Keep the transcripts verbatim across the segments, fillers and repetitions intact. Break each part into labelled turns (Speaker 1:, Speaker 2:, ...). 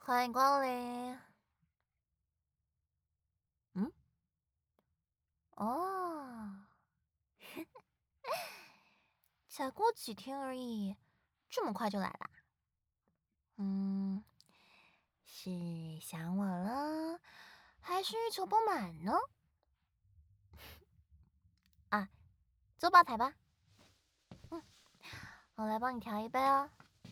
Speaker 1: 欢迎光临。嗯，哦，才过几天而已，这么快就来啦？嗯，是想我了，还是欲求不满呢？啊，坐吧台吧。嗯，我来帮你调一杯哦。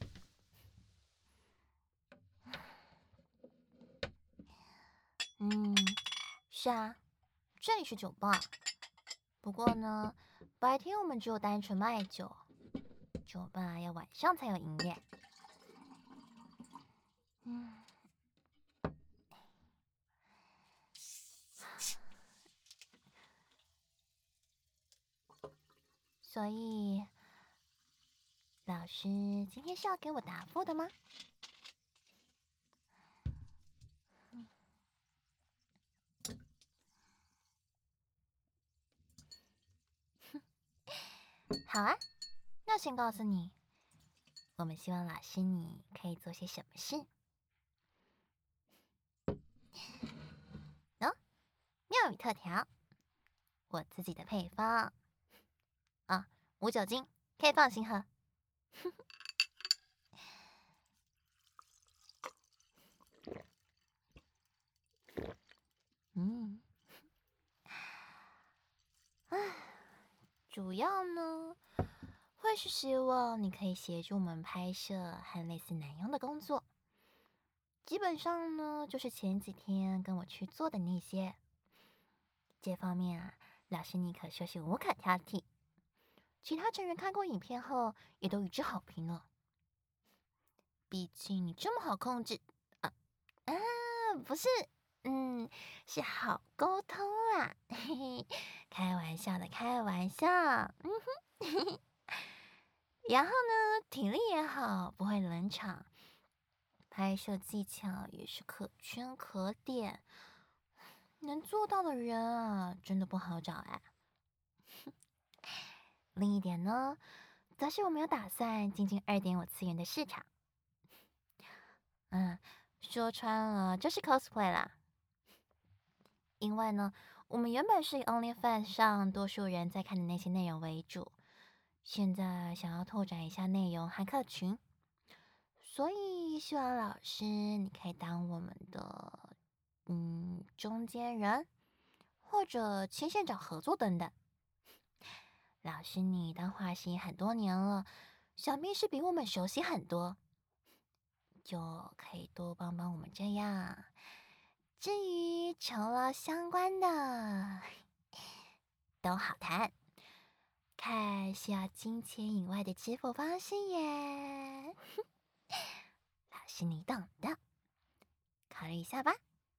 Speaker 1: 嗯，是啊，这里是酒吧。不过呢，白天我们只有单纯卖酒，酒吧要晚上才有营业。嗯，所以老师今天是要给我答复的吗？好啊，那先告诉你，我们希望老师你可以做些什么事。喏、妙语特调，我自己的配方啊，无酒精，可以放心喝。嗯，唉，主要呢，会是希望你可以协助我们拍摄和类似男佣的工作。基本上呢，就是前几天跟我去做的那些。这方面啊，老师你可说是无可挑剔。其他成员看过影片后，也都一致好评呢。毕竟你这么好控制啊啊，不是，嗯，是好沟通啦，嘿嘿，开玩笑的，开玩笑，嗯哼，然后呢，体力也好，不会冷场，拍摄技巧也是可圈可点，能做到的人啊，真的不好找哎。另一点呢，则是我们有打算进军二点五次元的市场。嗯，说穿了就是 cosplay 啦。因为呢，我们原本是以 OnlyFans 上多数人在看的那些内容为主，现在想要拓展一下内容和客群，所以希望老师你可以当我们的嗯中间人，或者牵线找合作等等。老师你当画师很多年了，想必是比我们熟悉很多，就可以多帮帮我们这样。至于酬劳相关的，都好谈，看需要金钱以外的支付方式耶。老师你懂的，考虑一下吧。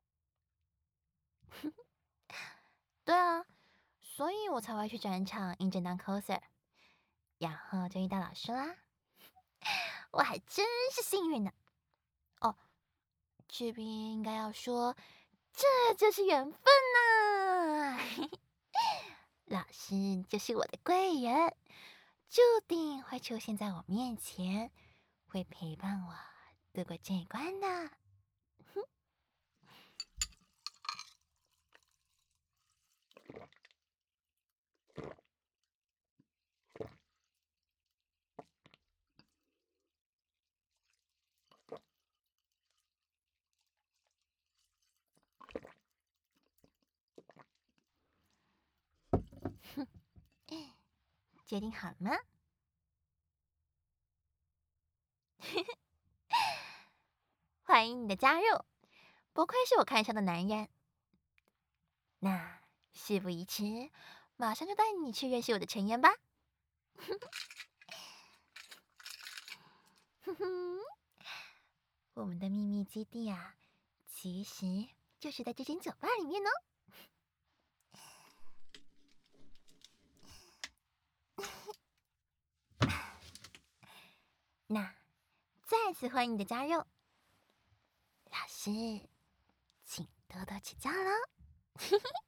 Speaker 1: 对啊，所以我才会去展场应征当 coser，然后就遇到老师啦。我还真是幸运呢。哦，这边应该要说，这就是缘分呐、老师就是我的贵人，注定会出现在我面前，会陪伴我度过这一关的。决定好了吗？欢迎你的加入，不愧是我看上的男人。那事不宜迟，马上就带你去认识我的成员吧。哼哼，我们的秘密基地啊，其实就是在这间酒吧里面呢。那再次欢迎你的加入，老师，请多多指教喽。